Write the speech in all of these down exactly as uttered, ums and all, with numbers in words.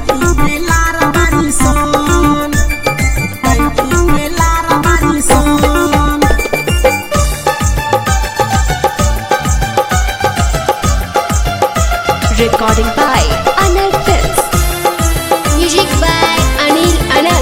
लड़की के लार बारी सन, लड़की के लार बारी सन। Recording by Anil Films. Music by Anil Anil.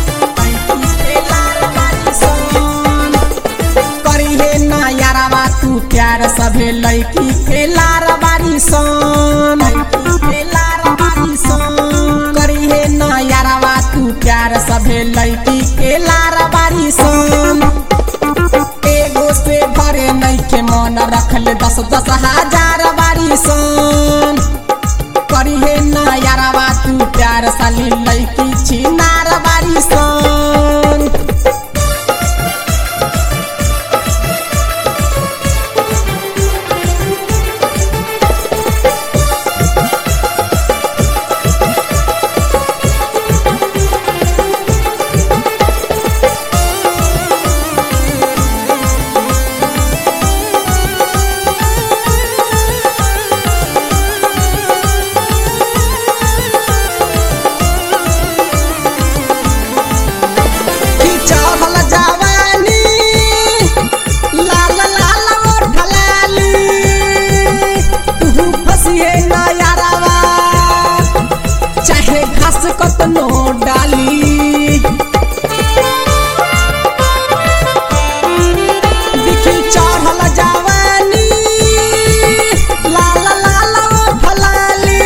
प्यार सभे लड़की के लार बारी सन, लड़की के लार बारी सन। करी है ना यारवा तू प्यार सभे लड़की के लार बारी सन। एगो से भरे नहीं के मन रखल दस दस हजार बारी सन। करी है ना यारवा तू प्यार साली लड़की छिनार बारी सन। कतनो डाली दिखी चढ़ल जवानी लाल लाल फलाली।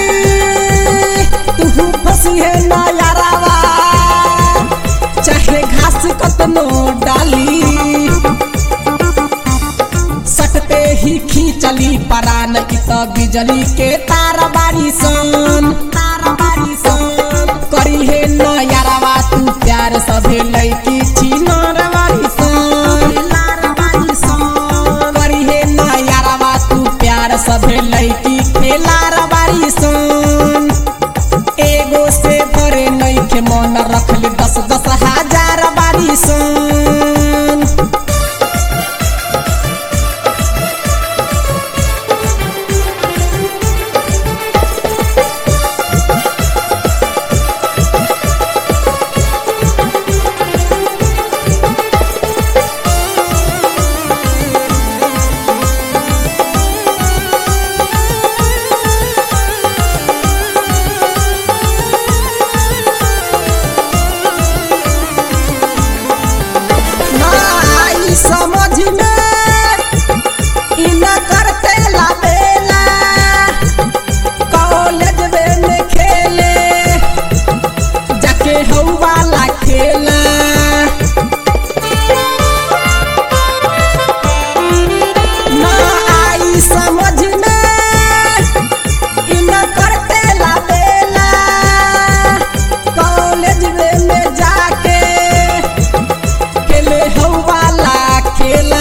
तू फसिए ना यारावा चाहे घास कतनो डाली। सटते ही खींचली परान की तो बिजली के तार बारी सन, तार बारी सन। करी है ना यारवा तू प्यार सभे लड़की छिनार बारी सन, लार बारी सन। करी है ना यारवा तू प्यार सभे लड़की खेलार बारी सन। एगो से भरे नहीं के मन रखले दस दस हजार बारी सन। समझ में इना करते ला बेला कॉलेज में खेले जाके हऊ वाला खेला। ना आई समझ में इना करते ला बेला कॉलेज में जाके खेले हऊ वाला खेला।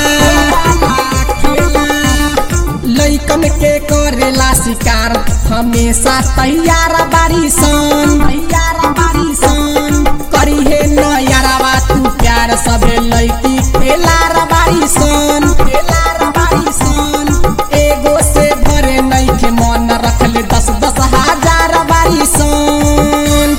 लइकन के करेला शिकार हमेशा तैयार बारी सन, तैयार बारी सन। करी है ना यारवा तू प्यार सभे लड़की खेलार बारी सन, खेलार बारी सन। एगो से भरे नहीं के मन रखले दस दस हजार बारी सन।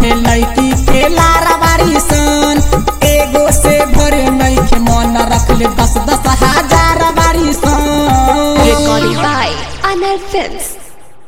लड़की के ला